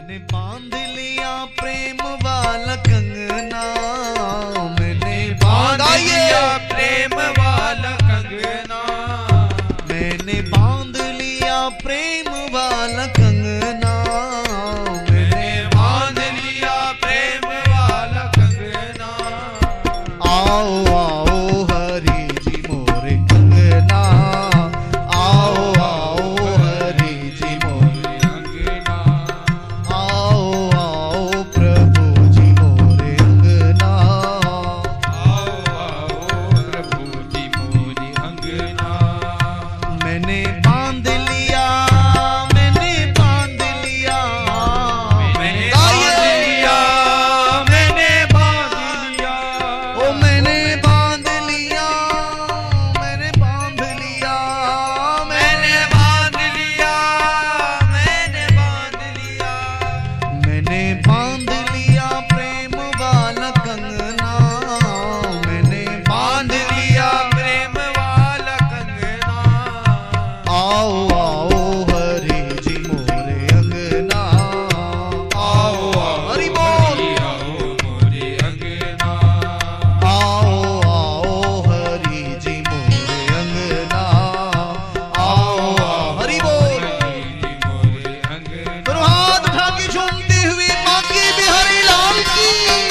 मैंने बांध लिया प्रेम वाला कंगना, मैंने बांध लिया प्रेम वाला कंगना, मैंने बांध लिया प्रेम वाला कंगना, मैंने बांध लिया प्रेम वाला कंगना। आओ आओ हरि जी मोरे कंगना, आओ आओ हरि जी मोरे अंगना, आओ आओ प्रभु जी मोरे अंगना, आओ आओ प्रभु जी मोरी अंगना। मैंने बांध लिया, मैंने बांध लिया, मैंने बांध लिया, मैंने बांध लिया, ओ मैंने बांध लिया, मैंने बांध लिया, मैंने बांध लिया, मैंने बांध लिया, मैंने बांध लिया प्रेम वाला कंगना, मैंने बांध लिया प्रेम वाला कंगना। आओ आओ हरि जी मोरे अंगना, आओ हरि बोल, आओ मोरे अंगना, आओ आओ हरि जी मोरे अंगना, आओ हरि बोल। जी मोरे अंगना। दोनों हाथ उठा के झूमते हुए बांके बिहारी लाल की।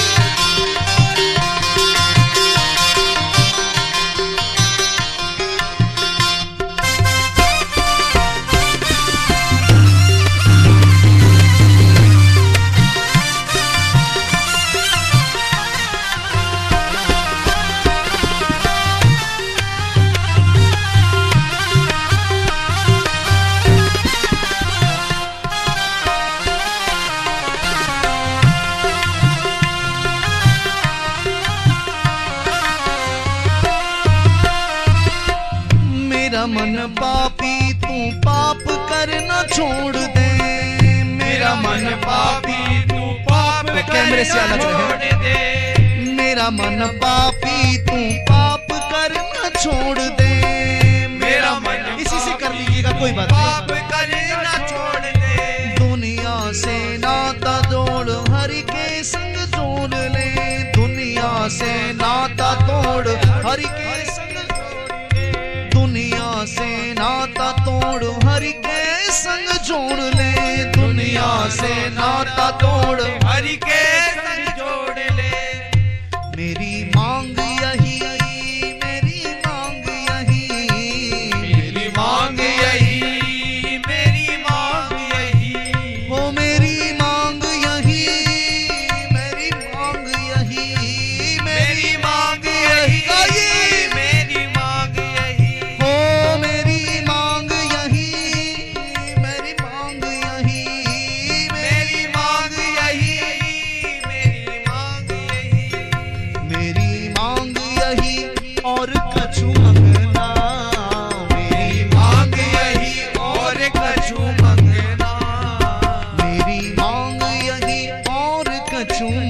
मेरा मन पापी तू पाप करना छोड़ दे, मेरा मन पापी तू पाप कैमरे से आना छोड़ चाहिए। दे। मेरा मन पापी तू पाप करना छोड़ दे, मेरा मन इसी से कर लीजिएगा, कोई बात पाप नहीं। करना छोड़ दे। दुनिया से नाता जोड़ हरि के संग जोड़ ले, दुनिया से नाता तोड़ हरि के संग जोड़ ले, दुनिया से नाता तोड़ हरि के संग जोड़ ले, दुनिया से नाता तोड़ हरि के संग जोड़ ले। मेरी मांग यही, मेरी मांग यही, मेरी मांग यही, मेरी मांग यही, हो मेरी मांग यही, मेरी मांग यही, मेरी मांग यही, मेरी मांग यही, हो मेरी मांग यही, मेरी मांग यही, मेरी मांग यही, मेरी मांग यही, मेरी मांग यही और कछु मंगना, मेरी मांग यही और कछु मंगना, मेरी मांग यही और कछु